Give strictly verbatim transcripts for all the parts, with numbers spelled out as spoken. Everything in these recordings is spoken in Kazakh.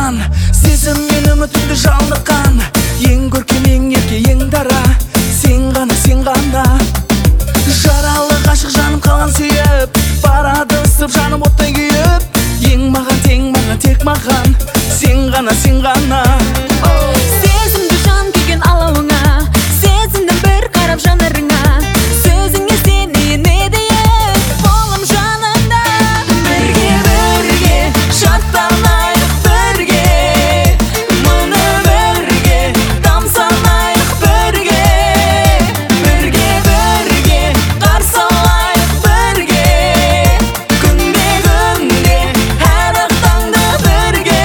шалқыған, сезім мен үмітімді жалныққан. Ең көркем, ең ерке, ең дара, сен ғана, сен ғана. Жаралы ғашық жаным қалған сүйіп, барады ысып жаным оттай күйіп. Ең маған, тең маған, тек маған, сен ғана, сен ғана. Сезімді жан күйген алауыңа, сезімді бір қарап жанарыңа. Сөзіңе сенейін едейін, қолым жанында. Бірге, бірге, шаттанайық бірге, мұны бірге, тамсанайық бірге. Бірге, бірге, қарсы алайық бірге, күнде, күнде, әр ақ таңды бірге.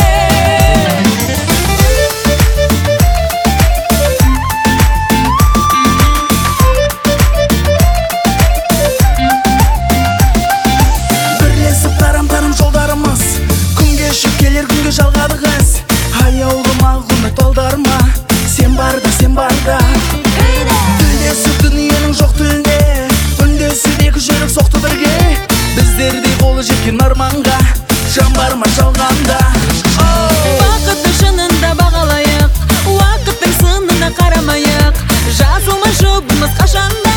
Бірлесіп тарам-тарам жолдарымыз, күн кешіп келер күнге жалғадық із. Аяулыма, құрмет аударма, сен барда, сен барда. Тілдесіп дүниенің жоқ тілінде, үндесіп екі жүрек соқты бірге. Біздердей қолы жеткен арманға, жан бар ма жалғанда. Бақытты шынында бағалайық, уақыттың сынына қарамайық. Жазылмай жұбымыз қашанда.